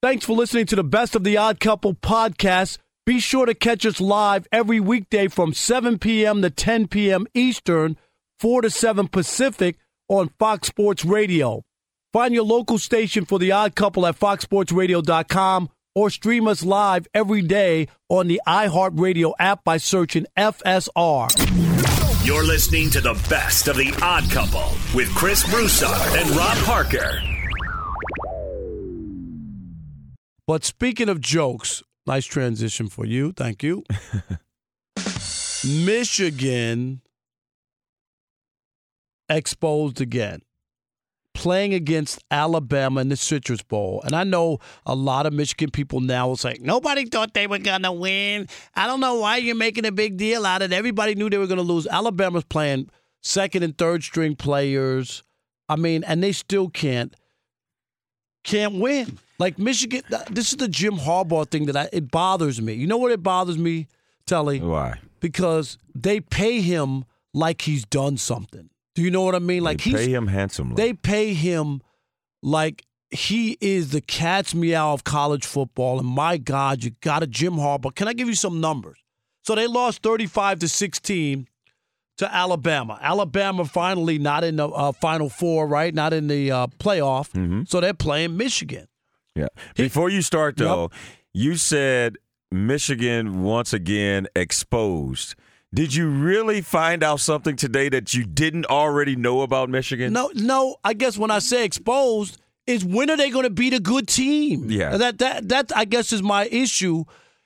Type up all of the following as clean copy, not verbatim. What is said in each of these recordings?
Thanks for listening to the Best of the Odd Couple podcast. Be sure to catch us live every weekday from 7 p.m. to 10 p.m. Eastern, 4 to 7 Pacific on Fox Sports Radio. Find your local station for The Odd Couple at foxsportsradio.com or stream us live every day on the iHeartRadio app by searching FSR. You're listening to the Best of the Odd Couple with Chris Broussard and Rob Parker. But speaking of jokes, nice transition for you. Thank you. Michigan exposed again, playing against Alabama in the Citrus Bowl. And I know a lot of Michigan people now will say, nobody thought they were going to win. I don't know why you're making a big deal out of it. Everybody knew they were going to lose. Alabama's playing second and third string players. I mean, and they still can't win. Like Michigan, this is the Jim Harbaugh thing that it bothers me. You know what it bothers me, Telly? Why? Because they pay him like he's done something. Do you know what I mean? Like they pay him handsomely. They pay him like he is the cat's meow of college football. And my God, you got a Jim Harbaugh. Can I give you some numbers? So they lost 35-16 to Alabama. Alabama finally not in the Final Four, right? Not in the playoff. Mm-hmm. So they're playing Michigan. Yeah. Before you start, though, you said Michigan once again exposed. Did you really find out something today that you didn't already know about Michigan? No. I guess when I say exposed, is when are they going to beat a good team? Yeah. That I guess is my issue.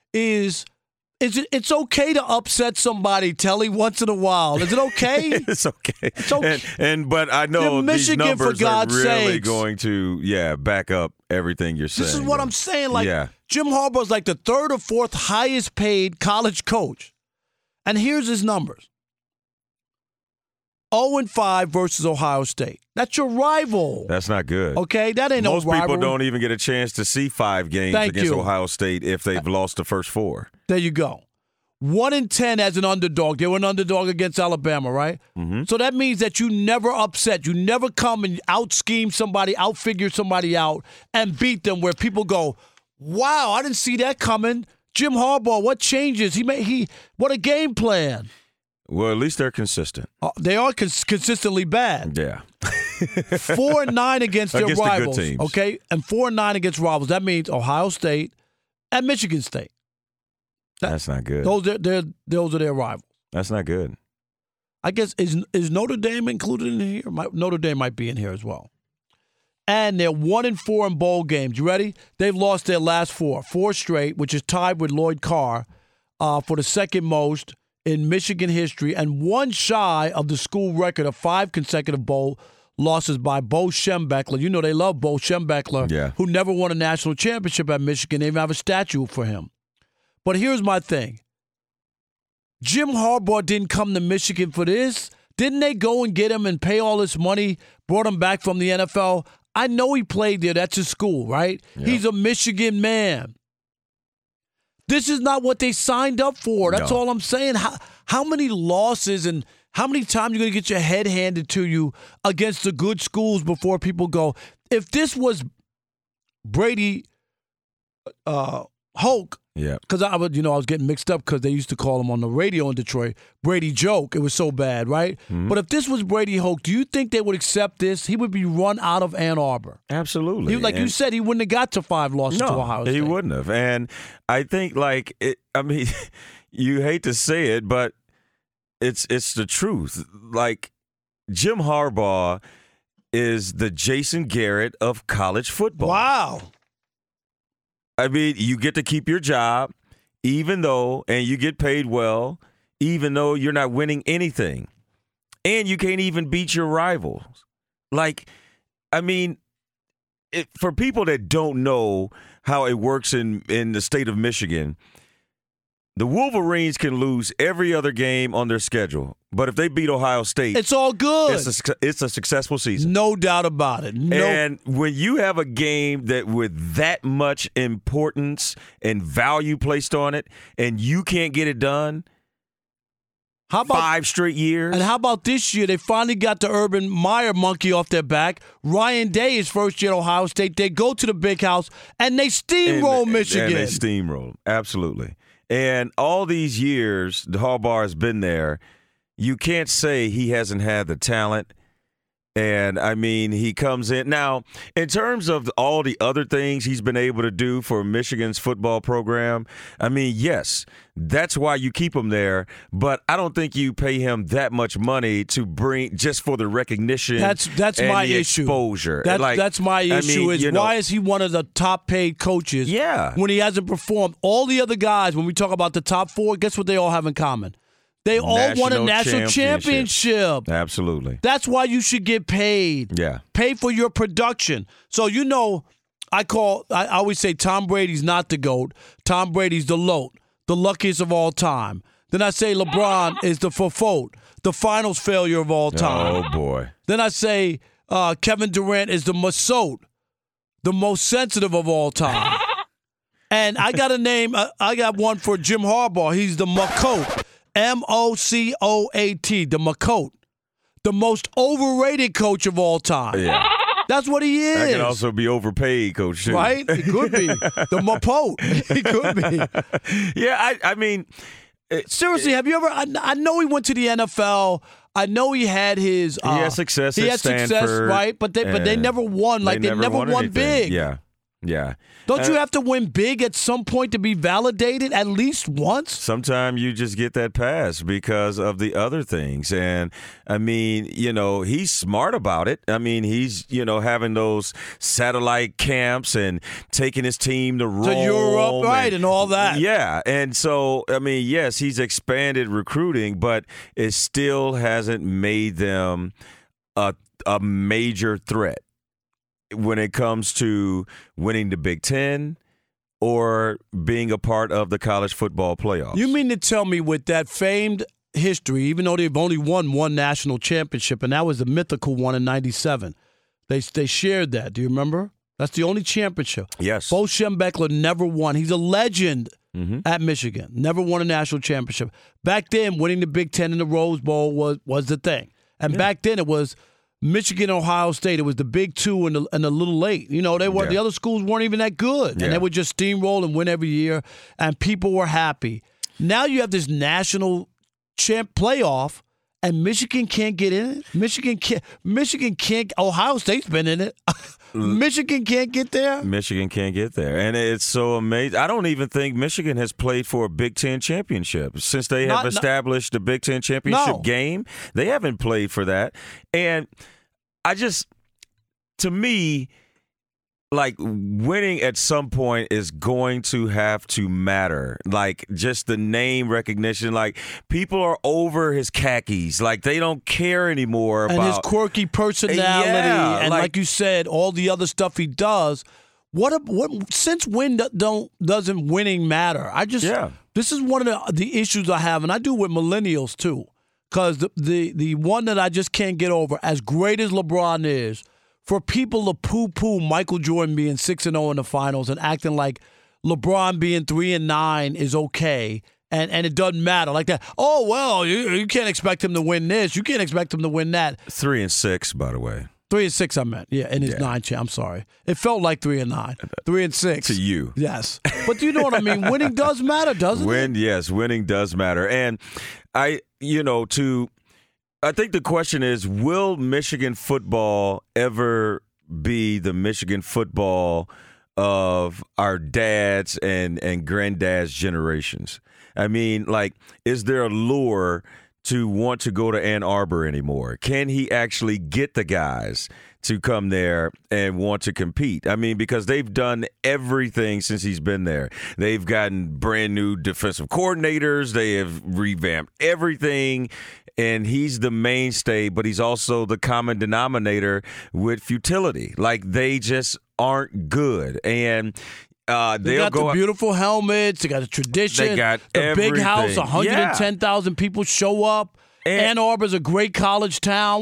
It's okay to upset somebody, Telly, once in a while. Is it okay? It's okay. It's okay. But I know Michigan, these numbers for God's are really sakes. going to back up everything you're saying. This is what I'm saying. Like Jim Harbaugh's like the third or fourth highest paid college coach. And here's his numbers. 0-5 versus Ohio State. That's your rival. That's not good. Okay, that ain't Most no rivalry. people don't even get a chance to see 5 games against Ohio State if they've lost the first 4. There you go. 1-10 as an underdog. They were an underdog against Alabama, right? Mm-hmm. So that means that you never upset. You never come and out-scheme somebody, out-figure somebody out, and beat them where people go, wow, I didn't see that coming. Jim Harbaugh, what changes? What a game plan. Well, at least they're consistent. They are consistently bad. Yeah. 4-9 against their rivals. The good teams. Okay? And 4-9 against rivals. That means Ohio State and Michigan State. That's not good. Those are their rivals. That's not good. I guess, is Notre Dame included in here? Notre Dame might be in here as well. And they're 1-4 in bowl games. You ready? They've lost their last 4 straight, which is tied with Lloyd Carr for the second most in Michigan history, and one shy of the school record of 5 consecutive bowl losses by Bo Schembechler. You know they love Bo Schembechler, who never won a national championship at Michigan. They even have a statue for him. But here's my thing. Jim Harbaugh didn't come to Michigan for this. Didn't they go and get him and pay all this money, brought him back from the NFL? I know he played there. That's his school, right? Yep. He's a Michigan man. This is not what they signed up for. That's all I'm saying. How many losses and how many times you're going to get your head handed to you against the good schools before people go, if this was Brady Hoke, because I was getting mixed up because they used to call him on the radio in Detroit Brady Joke. It was so bad, right? Mm-hmm. But if this was Brady Hoke, do you think they would accept this? He would be run out of Ann Arbor. Absolutely. You said, he wouldn't have got to 5 losses to Ohio State. He wouldn't have. And I think you hate to say it, but it's the truth. Like, Jim Harbaugh is the Jason Garrett of college football. Wow. I mean, you get to keep your job, and you get paid well, even though you're not winning anything. And you can't even beat your rivals. Like, I mean, for people that don't know how it works in the state of Michigan, the Wolverines can lose every other game on their schedule. But if they beat Ohio State, it's all good. It's a successful season. No doubt about it. And when you have a game that with that much importance and value placed on it, and you can't get it done, How about 5 straight years. And how about this year? They finally got the Urban Meyer monkey off their back. Ryan Day is first year at Ohio State. They go to the big house, and they steamroll Michigan. And they steamroll, absolutely. And all these years, the Harbaugh has been there. You can't say he hasn't had the talent. And, I mean, he comes in. Now, in terms of all the other things he's been able to do for Michigan's football program, I mean, yes, that's why you keep him there. But I don't think you pay him that much money to bring just for the recognition. That's and my the issue. Exposure. That's my issue. Why is he one of the top paid coaches? Yeah. When he hasn't performed. All the other guys, when we talk about the top 4, guess what they all have in common? They all won a national championship. Absolutely. That's why you should get paid. Yeah. Pay for your production. So, I always say Tom Brady's not the GOAT. Tom Brady's the LOAT, the luckiest of all time. Then I say LeBron is the FOFOT, the finals failure of all time. Oh, boy. Then I say Kevin Durant is the MASOT, the most sensitive of all time. And I got a name. I got one for Jim Harbaugh. He's the McCoat. MOCOAT, the McCoat, the most overrated coach of all time. Yeah. That's what he is. That can also be overpaid, Coach. Too. Right? It could be. The McCoat. He could be. Yeah, I mean. Seriously, have you ever? I know he went to the NFL. I know he had his. He had success at Stanford. Success, right? But they never won. Like they never won big. Yeah. Don't you have to win big at some point to be validated at least once? Sometimes you just get that pass because of the other things. And, I mean, he's smart about it. I mean, he's, having those satellite camps and taking his team to Rome. To Europe, right, and all that. Yeah. And so, I mean, yes, he's expanded recruiting, but it still hasn't made them a major threat when it comes to winning the Big Ten or being a part of the college football playoffs. You mean to tell me with that famed history, even though they've only won one national championship, and that was the mythical one in 97, they shared that. Do you remember? That's the only championship. Yes. Bo Schembechler never won. He's a legend at Michigan. Never won a national championship. Back then, winning the Big Ten and the Rose Bowl was the thing. And back then it was Michigan, Ohio State. It was the big 2 and a little late. The other schools weren't even that good, and they would just steamroll and win every year, and people were happy. Now you have this national champ playoff, and Michigan can't get in it. Michigan can't. Ohio State's been in it. Michigan can't get there. Michigan can't get there, and it's so amazing. I don't even think Michigan has played for a Big Ten championship since they have established the Big Ten championship game. They haven't played for that, and to me, like, winning at some point is going to have to matter. Like, just the name recognition. Like, people are over his khakis. Like, they don't care anymore about his quirky personality. Yeah, and like you said, all the other stuff he does. Since when doesn't winning matter? This is one of the issues I have, and I do with millennials too. Because the one that I just can't get over, as great as LeBron is, for people to poo-poo Michael Jordan being 6-0 in the finals and acting like LeBron being 3-9 is okay, and it doesn't matter like that. Oh, well, you can't expect him to win this. You can't expect him to win that. 3-6, by the way. 3-6, I meant. Yeah, in his 9 champ. I'm sorry. It felt like 3-9. 3-6. To you. Yes. But you know what I mean? Winning does matter, doesn't it? Yes, winning does matter. And I think the question is, will Michigan football ever be the Michigan football of our dads and granddad's generations? I mean, like, is there a lure to want to go to Ann Arbor anymore? Can he actually get the guys to come there and want to compete? I mean, because they've done everything since he's been there. They've gotten brand new defensive coordinators. They have revamped everything. And he's the mainstay, but he's also the common denominator with futility. Like, they just aren't good. And they got the beautiful helmets. They got a tradition. They got the everything. Big house. 110,000 people show up. Ann Arbor's a great college town.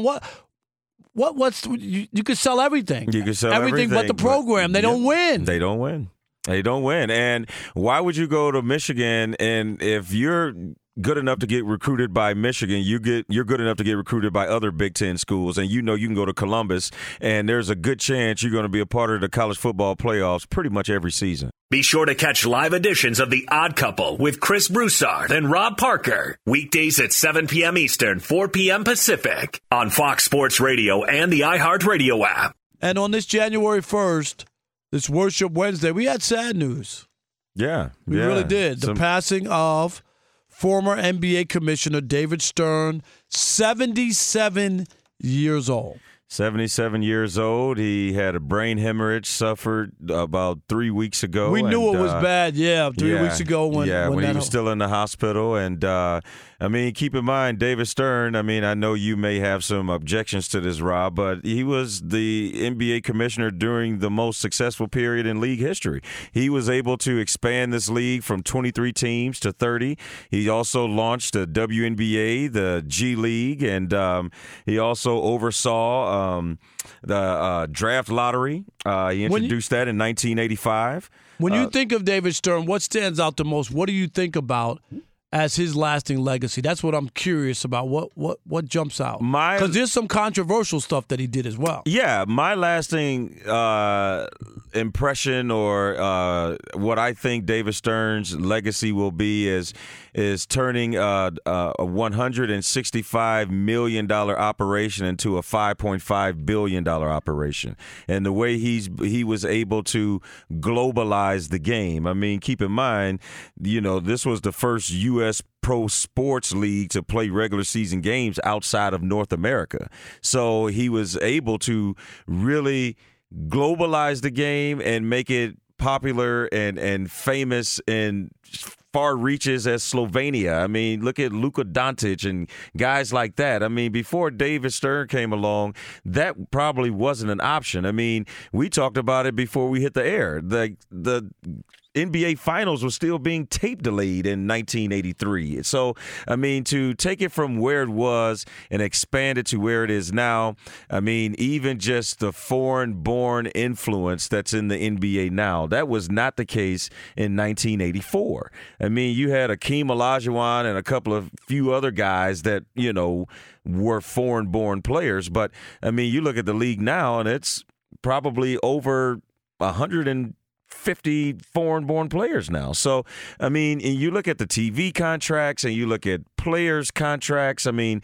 You could sell everything. You could sell everything but the program. They don't win. They don't win. They don't win. And why would you go to Michigan and if you're good enough to get recruited by Michigan, you're good enough to get recruited by other Big Ten schools, and you can go to Columbus, and there's a good chance you're going to be a part of the college football playoffs pretty much every season. Be sure to catch live editions of The Odd Couple with Chris Broussard and Rob Parker. Weekdays at 7 p.m. Eastern, 4 p.m. Pacific on Fox Sports Radio and the iHeartRadio app. And on this January 1st, this Worship Wednesday, we had sad news. Yeah. We really did. The passing of former NBA Commissioner David Stern, 77 years old. 77 years old. He had a brain hemorrhage, suffered about 3 weeks ago. We knew it was bad, 3 weeks ago when he was still in the hospital. And, keep in mind, David Stern, I know you may have some objections to this, Rob, but he was the NBA commissioner during the most successful period in league history. He was able to expand this league from 23 teams to 30. He also launched the WNBA, the G League, and he also oversaw the draft lottery. He introduced that in 1985. When you think of David Stern, what stands out the most? What do you think about as his lasting legacy? That's what I'm curious about. What jumps out? Because there's some controversial stuff that he did as well. Yeah, my lasting impression or what I think David Stern's legacy will be is turning a $165 million operation into a $5.5 billion operation. And the way he was able to globalize the game. Keep in mind, this was the first U.S. pro sports league to play regular season games outside of North America. So he was able to really globalize the game and make it popular and famous in far reaches as Slovenia. Look at Luka Doncic and guys like that. Before David Stern came along, that probably wasn't an option. We talked about it before we hit the air. The NBA Finals was still being tape delayed in 1983. So, to take it from where it was and expand it to where it is now, even just the foreign-born influence that's in the NBA now, that was not the case in 1984. You had Akeem Olajuwon and a few other guys that, were foreign-born players. But, you look at the league now, and it's probably over 150 foreign-born players now. So, and you look at the TV contracts and you look at players' contracts. The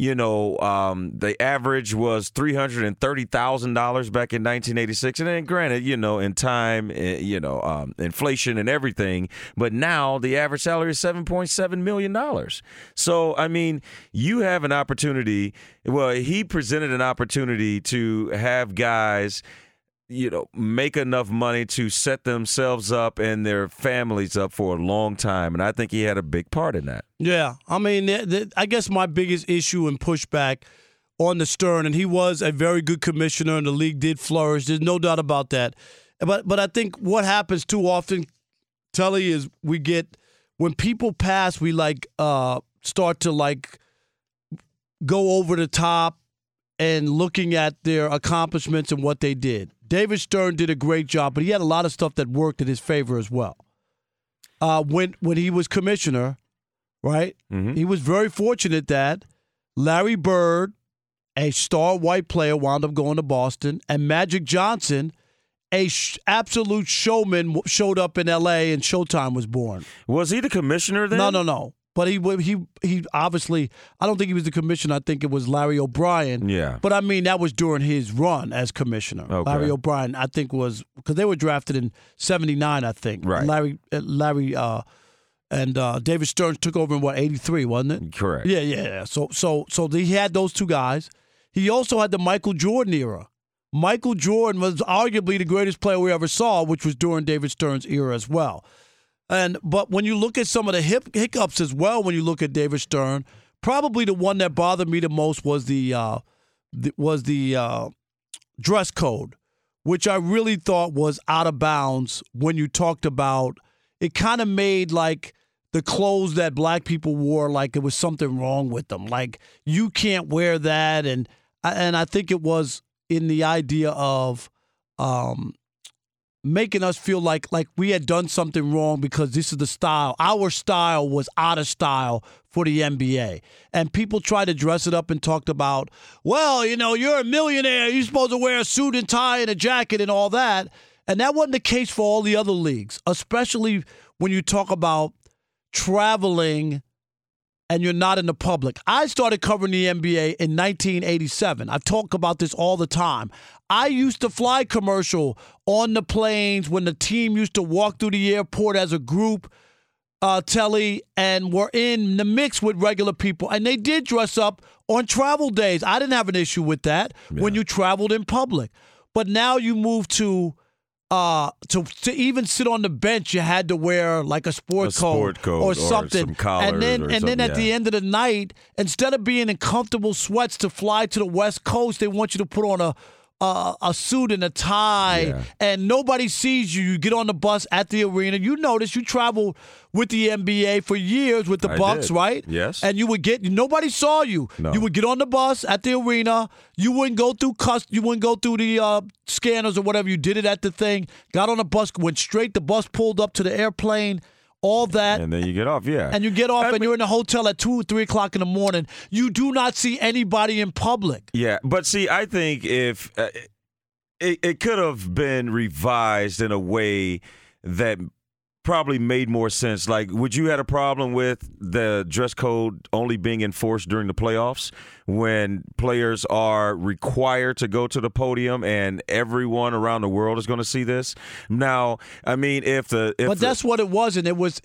average was $330,000 back in 1986. And then granted, in time, inflation and everything. But now the average salary is $7.7 million. So, you have an opportunity. Well, he presented an opportunity to have guys make enough money to set themselves up and their families up for a long time. And I think he had a big part in that. Yeah. I guess my biggest issue and pushback on the Stern, and he was a very good commissioner and the league did flourish. There's no doubt about that. But I think what happens too often, Telly, is when people pass, we start to go over the top and looking at their accomplishments and what they did. David Stern did a great job, but he had a lot of stuff that worked in his favor as well. When he was commissioner, right, he was very fortunate that Larry Bird, a star white player, wound up going to Boston, and Magic Johnson, a absolute showman, showed up in L.A. and Showtime was born. Was he the commissioner then? No. But he obviously, I don't think he was the commissioner. I think it was Larry O'Brien. Yeah. But that was during his run as commissioner. Okay. Larry O'Brien, I think, was because they were drafted in '79, I think. Right. Larry and David Stern took over in 83, wasn't it? Correct. Yeah. So he had those two guys. He also had the Michael Jordan era. Michael Jordan was arguably the greatest player we ever saw, which was during David Stern's era as well. But when you look at some of the hiccups as well, when you look at David Stern, probably the one that bothered me the most was the dress code, which I really thought was out of bounds when you talked about it. Kind of made the clothes that black people wore like it was something wrong with them. Like, you can't wear that, and I think it was in the idea of making us feel like we had done something wrong because this is the style. Our style was out of style for the NBA. And people tried to dress it up and talked about, well, you're a millionaire. You're supposed to wear a suit and tie and a jacket and all that. And that wasn't the case for all the other leagues, especially when you talk about traveling and you're not in the public. I started covering the NBA in 1987. I talk about this all the time. I used to fly commercial on the planes when the team used to walk through the airport as a group, Telly, and were in the mix with regular people. And they did dress up on travel days. I didn't have an issue with that when you traveled in public. But now you move to even sit on the bench, you had to wear like a sport coat or something. Some collars and then at the end of the night, instead of being in comfortable sweats to fly to the West Coast, they want you to put on a suit and a tie, and nobody sees you. You get on the bus at the arena. You notice you traveled with the NBA for years with the Bucks, right? Yes. And nobody saw you. No. You would get on the bus at the arena. You wouldn't go through the scanners or whatever. You did it at the thing. Got on the bus, went straight. The bus pulled up to the airplane. All that. And then you get off, And you get off you're in a hotel at 2 or 3 o'clock in the morning. You do not see anybody in public. Yeah, but see, I think if it could have been revised in a way that probably made more sense. Like, would you have a problem with the dress code only being enforced during the playoffs when players are required to go to the podium and everyone around the world is going to see this? Now, I mean, but that's what it was, and it was.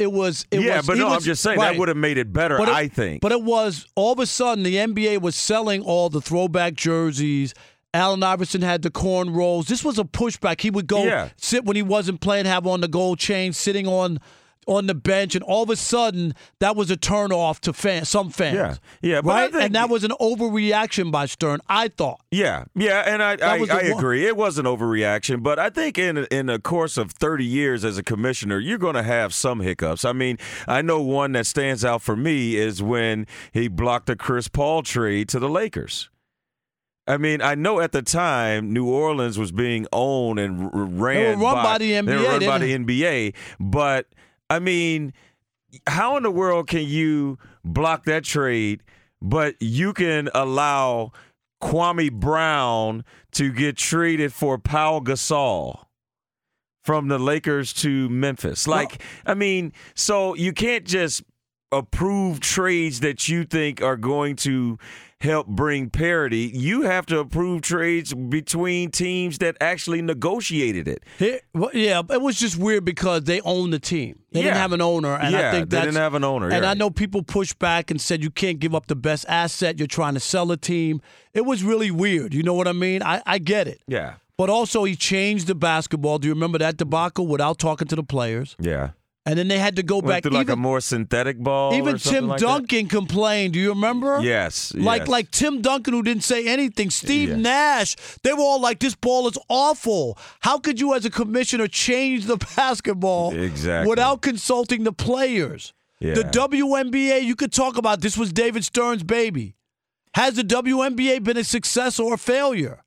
I'm just saying that would have made it better. I think. But it was all of a sudden the NBA was selling all the throwback jerseys. Allen Iverson had the cornrows. This was a pushback. He would go sit when he wasn't playing, have on the gold chain, sitting on the bench, and all of a sudden that was a turnoff to some fans. Yeah, but right? And that was an overreaction by Stern, I thought. Yeah, and I agree. It was an overreaction, but I think in the course of 30 years as a commissioner, you're going to have some hiccups. I mean, I know one that stands out for me is when he blocked the Chris Paul trade to the Lakers. I mean, I know at the time New Orleans was being owned and run by the NBA. They were run by the NBA. But, I mean, how in the world can you block that trade, but you can allow Kwame Brown to get traded for Pau Gasol from the Lakers to Memphis? I mean, so you can't just approve trades that you think are going to help bring parity. You have to approve trades between teams that actually negotiated it. It was just weird because they own the team. They didn't have an owner, and I think they didn't have an owner. And I know people pushed back and said you can't give up the best asset. You're trying to sell a team. It was really weird. You know what I mean? I get it. Yeah. But also he changed the basketball. Do you remember that debacle without talking to the players? Yeah. And then they had to go back to like a more synthetic ball. Even Tim Duncan complained. Do you remember? Yes. Like Tim Duncan, who didn't say anything. Steve Nash. They were all like, "This ball is awful. How could you, as a commissioner, change the basketball without consulting the players?" Yeah. The WNBA, you could talk about. This was David Stern's baby. Has the WNBA been a success or a failure?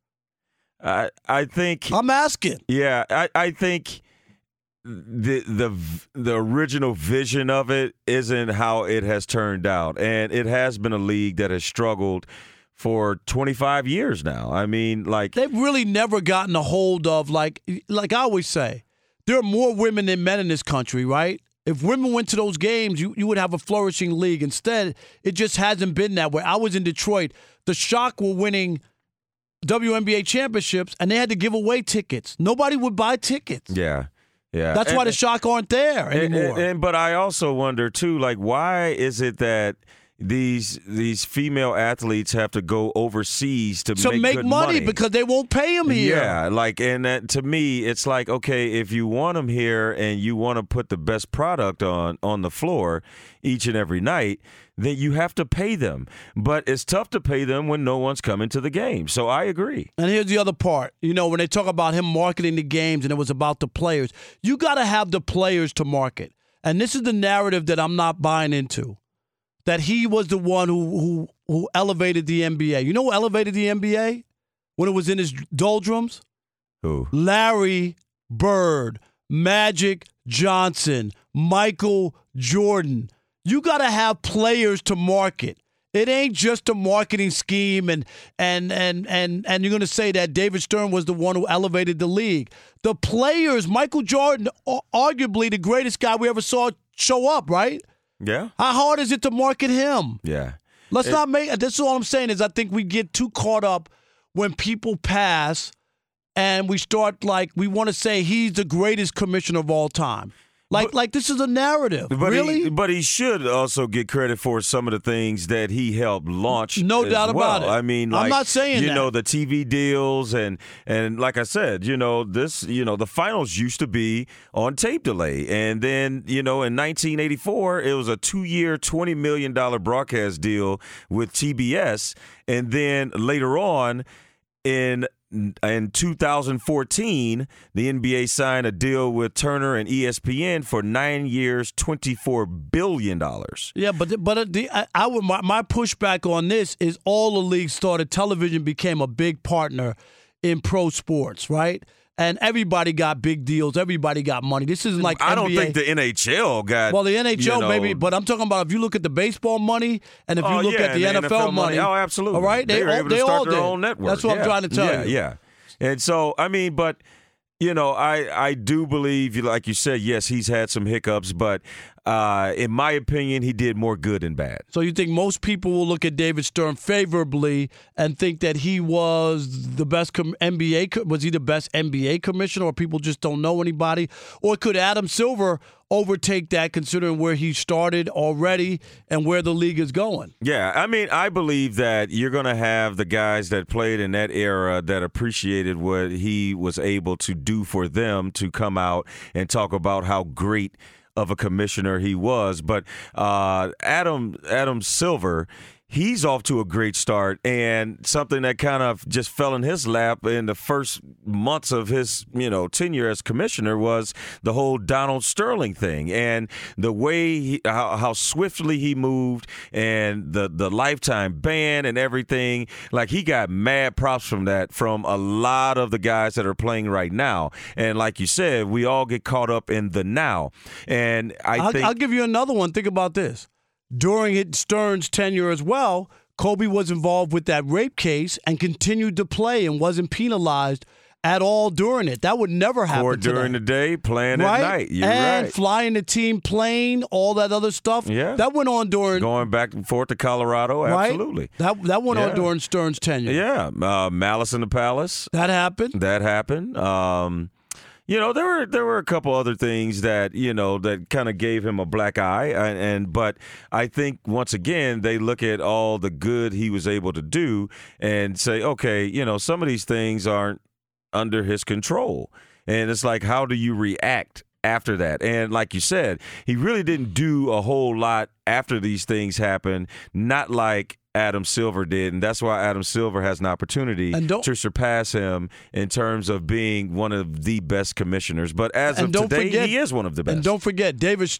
I think I'm asking. Yeah, I think the original vision of it isn't how it has turned out, and it has been a league that has struggled for 25 years now. I mean, they've really never gotten a hold of like I always say, there are more women than men in this country, right? If women went to those games, you would have a flourishing league. Instead, it just hasn't been that way. I was in Detroit. The Shock were winning WNBA championships, and they had to give away tickets. Nobody would buy tickets. Yeah. Yeah, that's why the Shock aren't there anymore. But I also wonder too, why is it that these female athletes have to go overseas to make good money because they won't pay them here? Yeah, and that, to me, it's like, okay, if you want them here and you want to put the best product on the floor each and every night, then you have to pay them. But it's tough to pay them when no one's coming to the game. So I agree. And here's the other part. When they talk about him marketing the games and it was about the players, you got to have the players to market. And this is the narrative that I'm not buying into, that he was the one who elevated the NBA. You know who elevated the NBA when it was in his doldrums? Who? Larry Bird, Magic Johnson, Michael Jordan. You got to have players to market. It ain't just a marketing scheme, and you're going to say that David Stern was the one who elevated the league. The players, Michael Jordan, arguably the greatest guy we ever saw show up, right? Yeah. How hard is it to market him? Yeah. Let's not make – this is all I'm saying is I think we get too caught up when people pass and we start we want to say he's the greatest commissioner of all time. Like this is a narrative, really? But he should also get credit for some of the things that he helped launch. No doubt about it. I mean, I'm not saying that. The TV deals and like I said, the finals used to be on tape delay, and then in 1984 it was a 2-year, $20 million broadcast deal with TBS, and then later on in 2014, the NBA signed a deal with Turner and ESPN for 9 years, $24 billion. Yeah, but my pushback on this is all the leagues started. Television became a big partner in pro sports, right? And everybody got big deals. Everybody got money. This isn't like I NBA. don't think the NHL got. Well, the NHL maybe, but I'm talking about if you look at the baseball money and if you look at the NFL money. Oh, absolutely. All right, they were able to start their own network. That's what I'm trying to tell you. Yeah. And so, I mean, but, I do believe, like you said, yes, he's had some hiccups, but in my opinion, he did more good than bad. So you think most people will look at David Stern favorably and think that he was the best was he the best NBA commissioner, or people just don't know anybody? Or could Adam Silver overtake that considering where he started already and where the league is going? Yeah, I mean, I believe that you're going to have the guys that played in that era that appreciated what he was able to do for them to come out and talk about how great of a commissioner he was. But Adam Silver, he's off to a great start, and something that kind of just fell in his lap in the first months of his tenure as commissioner was the whole Donald Sterling thing, and the way how swiftly he moved, and the lifetime ban and everything. Like, he got mad props from that from a lot of the guys that are playing right now. And like you said, we all get caught up in the now. And I'll give you another one. Think about this. During Stern's tenure as well, Kobe was involved with that rape case and continued to play and wasn't penalized at all during it. That would never happen or during the day, playing right? at night. You're and right. Flying the team plane, all that other stuff. Yeah. That went on during... Going back and forth to Colorado, right? absolutely. That went on during Stern's tenure. Yeah. Malice in the Palace. That happened. There were a couple other things that that kind of gave him a black eye, but I think once again they look at all the good he was able to do and say, okay, some of these things aren't under his control, and it's like, how do you react after that? And like you said, he really didn't do a whole lot after these things happened, not like Adam Silver did, and that's why Adam Silver has an opportunity to surpass him in terms of being one of the best commissioners. But as of today, he is one of the best. And don't forget,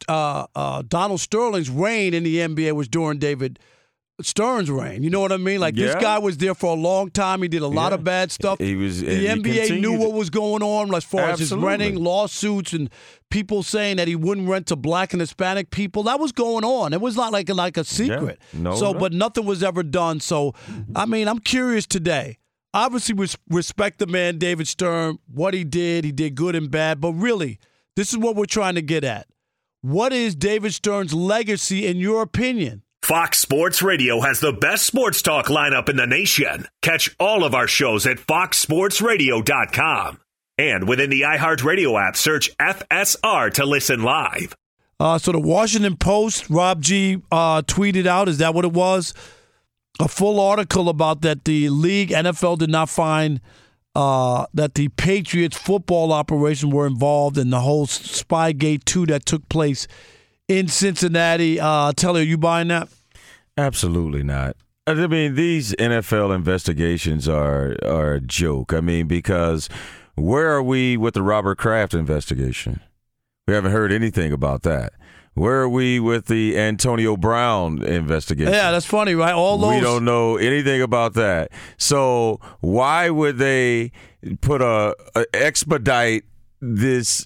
Donald Sterling's reign in the NBA was during David Stern's reign. You know what I mean? Like, this guy was there for a long time. He did a lot of bad stuff. The NBA knew what was going on as far as his renting, lawsuits, and people saying that he wouldn't rent to black and Hispanic people. That was going on. It was not like a secret. Yeah. But nothing was ever done. So, I mean, I'm curious today. Obviously, we respect the man, David Stern, what he did good and bad. But really, this is what we're trying to get at. What is David Stern's legacy, in your opinion? Fox Sports Radio has the best sports talk lineup in the nation. Catch all of our shows at foxsportsradio.com. And within the iHeartRadio app, search FSR to listen live. So the Washington Post, Rob G. tweeted out, is that what it was? A full article about that the league, NFL, did not find that the Patriots football operation were involved in the whole Spygate 2 that took place in Cincinnati. Telly, are you buying that? Absolutely not. I mean, these NFL investigations are a joke. I mean, because where are we with the Robert Kraft investigation? We haven't heard anything about that. Where are we with the Antonio Brown investigation? Yeah, that's funny, right? We don't know anything about that. So why would they put a expedite this,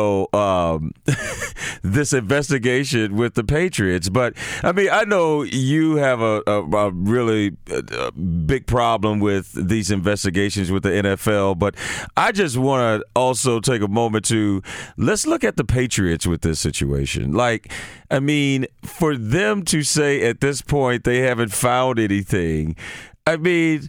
this investigation with the Patriots. But, I mean, I know you have a really big problem with these investigations with the NFL, but I just want to also take a moment to let's look at the Patriots with this situation. Like, I mean, for them to say at this point they haven't found anything, I mean,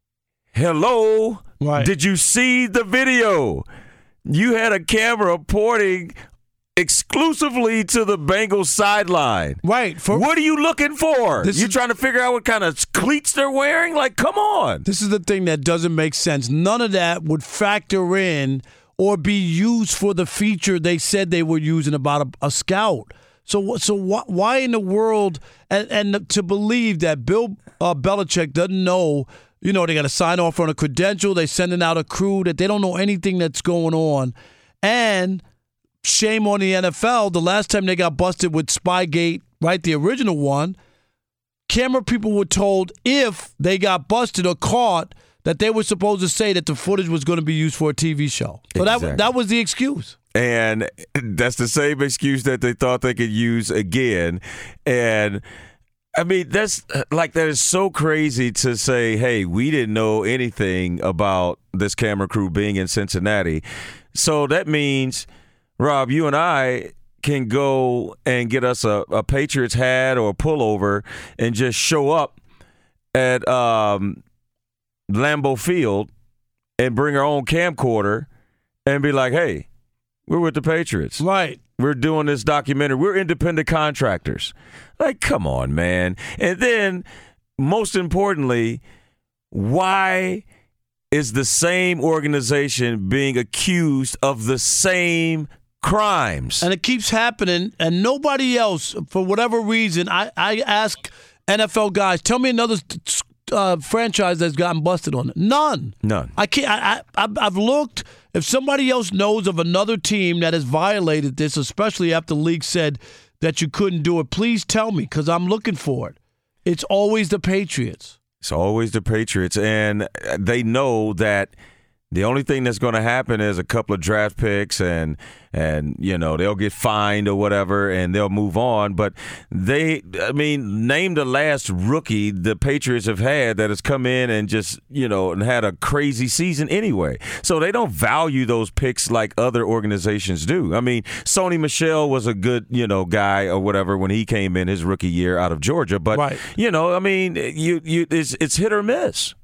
hello? Right. Did you see the video? You had a camera pointing exclusively to the Bengals sideline. Right. What are you looking for? You trying to figure out what kind of cleats they're wearing? Like, come on. This is the thing that doesn't make sense. None of that would factor in or be used for the feature they said they were using about a scout. So why in the world, and to believe that Bill Belichick doesn't know, they got to sign off on a credential, they're sending out a crew, that they don't know anything that's going on. And shame on the NFL, the last time they got busted with Spygate, right, the original one, camera people were told if they got busted or caught that they were supposed to say that the footage was going to be used for a TV show. So exactly. that was the excuse. And that's the same excuse that they thought they could use again. And I mean, that is so crazy to say, hey, we didn't know anything about this camera crew being in Cincinnati. So that means, Rob, you and I can go and get us a Patriots hat or a pullover and just show up at Lambeau Field and bring our own camcorder and be like, hey, we're with the Patriots. Right. We're doing this documentary. We're independent contractors. Like, come on, man. And then, most importantly, why is the same organization being accused of the same crimes? And it keeps happening, and nobody else, for whatever reason, I ask NFL guys, tell me another franchise that's gotten busted on it. None. I can't. I've looked. If somebody else knows of another team that has violated this, especially after the league said that you couldn't do it, please tell me, because I'm looking for it. It's always the Patriots. It's always the Patriots, and they know that the only thing that's going to happen is a couple of draft picks and they'll get fined or whatever and they'll move on. But name the last rookie the Patriots have had that has come in and just, and had a crazy season anyway. So they don't value those picks like other organizations do. I mean, Sony Michel was a good, guy or whatever when he came in his rookie year out of Georgia. But, right. it's hit or miss.